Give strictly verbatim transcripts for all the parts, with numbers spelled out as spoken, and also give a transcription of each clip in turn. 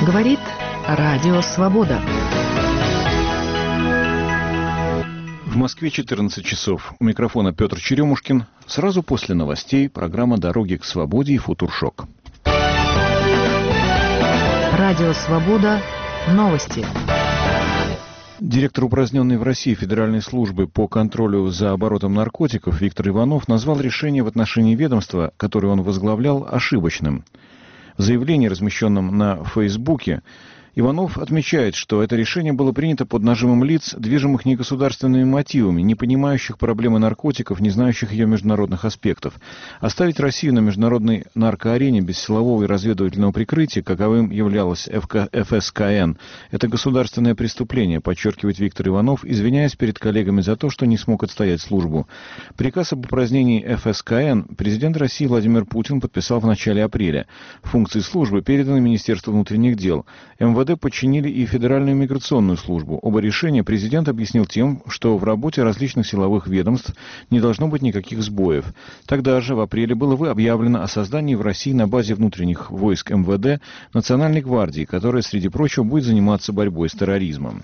Говорит Радио Свобода. В Москве четырнадцать часов. У микрофона Петр Черемушкин. Сразу после новостей программа «Дороги к свободе» и «Футуршок». Радио Свобода. Новости. Директор упраздненной в России Федеральной службы по контролю за оборотом наркотиков Виктор Иванов назвал решение в отношении ведомства, которое он возглавлял, ошибочным. В заявлении, размещенном на Фейсбуке, Иванов отмечает, что это решение было принято под нажимом лиц, движимых негосударственными мотивами, не понимающих проблемы наркотиков, не знающих ее международных аспектов. Оставить Россию на международной наркоарене без силового и разведывательного прикрытия, каковым являлось эф эс ка эн, это государственное преступление, подчеркивает Виктор Иванов, извиняясь перед коллегами за то, что не смог отстоять службу. Приказ об упразднении эф эс ка эн президент России Владимир Путин подписал в начале апреля. Функции службы переданы Министерству внутренних дел. эм вэ дэ подчинили и Федеральную миграционную службу. Оба решения президент объяснил тем, что в работе различных силовых ведомств не должно быть никаких сбоев. Тогда же, в апреле, было объявлено о создании в России на базе внутренних войск эм вэ дэ Национальной гвардии, которая, среди прочего, будет заниматься борьбой с терроризмом.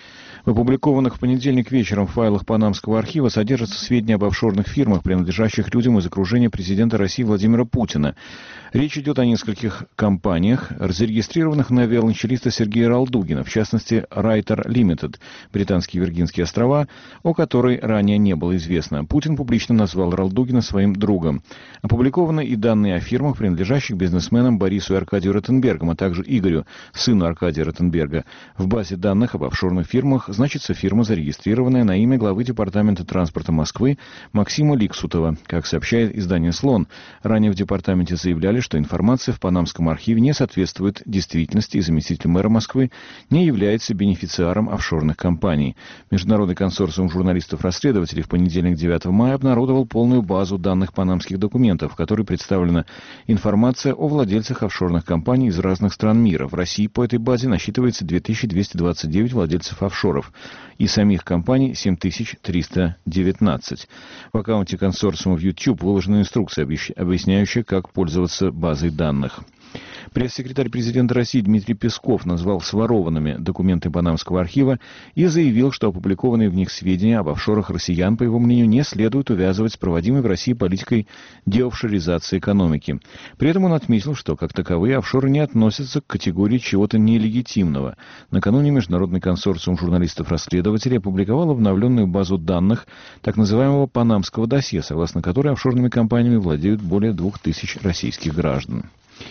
В опубликованных в понедельник вечером файлах Панамского архива содержатся сведения об офшорных фирмах, принадлежащих людям из окружения президента России Владимира Путина. Речь идет о нескольких компаниях, зарегистрированных на виолончелиста Сергея Ралдугина, в частности, Райтер Лимитед, британские Виргинские острова, о которой ранее не было известно. Путин публично назвал Ралдугина своим другом. Опубликованы и данные о фирмах, принадлежащих бизнесменам Борису и Аркадию Ротенбергам, а также Игорю, сыну Аркадия Ротенберга. В базе данных об офшорных фирмах значится фирма, зарегистрированная на имя главы Департамента транспорта Москвы Максима Ликсутова. Как сообщает издание «Слон», ранее в департаменте заявляли, что информация в Панамском архиве не соответствует действительности, и заместитель мэра Москвы не является бенефициаром офшорных компаний. Международный консорциум журналистов-расследователей в понедельник, девятого мая, обнародовал полную базу данных панамских документов, в которой представлена информация о владельцах офшорных компаний из разных стран мира. В России по этой базе насчитывается две тысячи двести двадцать девять владельцев офшоров и самих компаний семь тысяч триста девятнадцать. В аккаунте консорциума в YouTube выложена инструкция, объясняющая, как пользоваться базой данных. Пресс-секретарь президента России Дмитрий Песков назвал сворованными документы Панамского архива и заявил, что опубликованные в них сведения об офшорах россиян, по его мнению, не следует увязывать с проводимой в России политикой деофшоризации экономики. При этом он отметил, что, как таковые, офшоры не относятся к категории чего-то нелегитимного. Накануне Международный консорциум журналистов-расследователей опубликовал обновленную базу данных так называемого «Панамского досье», согласно которой офшорными компаниями владеют более двух тысяч российских граждан.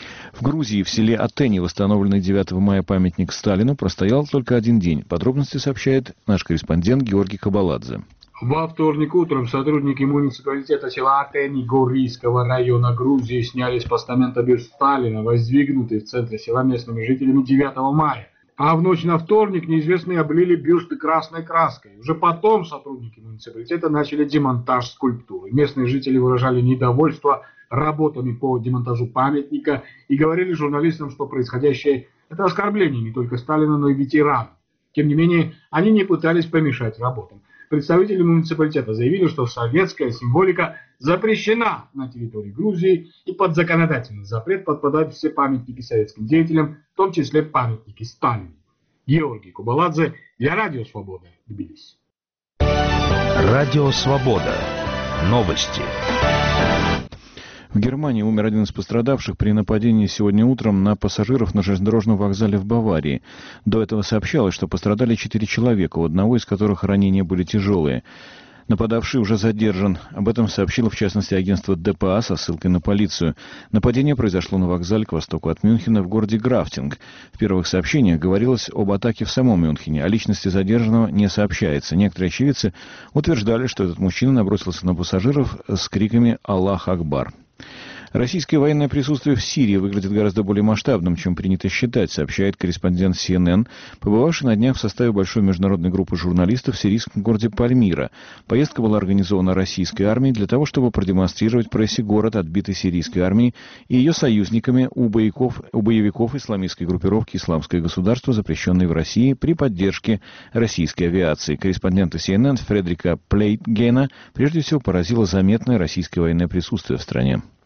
В Грузии, в селе Атени, восстановленный девятого мая памятник Сталину, простоял только один день. Подробности сообщает наш корреспондент Георгий Кабаладзе. Во вторник утром сотрудники муниципалитета села Атени Горийского района Грузии сняли с постамента бюст Сталина, воздвигнутый в центре села местными жителями девятого мая. А в ночь на вторник неизвестные облили бюсты красной краской. Уже потом сотрудники муниципалитета начали демонтаж скульптуры. Местные жители выражали недовольство работами по демонтажу памятника и говорили журналистам, что происходящее – это оскорбление не только Сталина, но и ветеранов. Тем не менее, они не пытались помешать работам. Представители муниципалитета заявили, что советская символика запрещена на территории Грузии, и под законодательный запрет подпадают все памятники советским деятелям, в том числе памятники Сталину. Георгий Кабаладзе для Радио Свобода, Тбилиси. Радио Свобода. Новости. В Германии умер один из пострадавших при нападении сегодня утром на пассажиров на железнодорожном вокзале в Баварии. До этого сообщалось, что пострадали четыре человека, у одного из которых ранения были тяжелые. Нападавший уже задержан. Об этом сообщило, в частности, агентство дэ пэ а со ссылкой на полицию. Нападение произошло на вокзале к востоку от Мюнхена в городе Графтинг. В первых сообщениях говорилось об атаке в самом Мюнхене. О личности задержанного не сообщается. Некоторые очевидцы утверждали, что этот мужчина набросился на пассажиров с криками «Аллах Акбар». Российское военное присутствие в Сирии выглядит гораздо более масштабным, чем принято считать, сообщает корреспондент си эн эн, побывавший на днях в составе большой международной группы журналистов в сирийском городе Пальмира. Поездка была организована российской армией для того, чтобы продемонстрировать прессе город, отбитый сирийской армией и ее союзниками у боевиков, у боевиков исламистской группировки «Исламское государство», запрещенной в России при поддержке российской авиации. Корреспондента си эн эн Фредерика Плейтгена прежде всего поразило заметное российское военное присутствие в стране.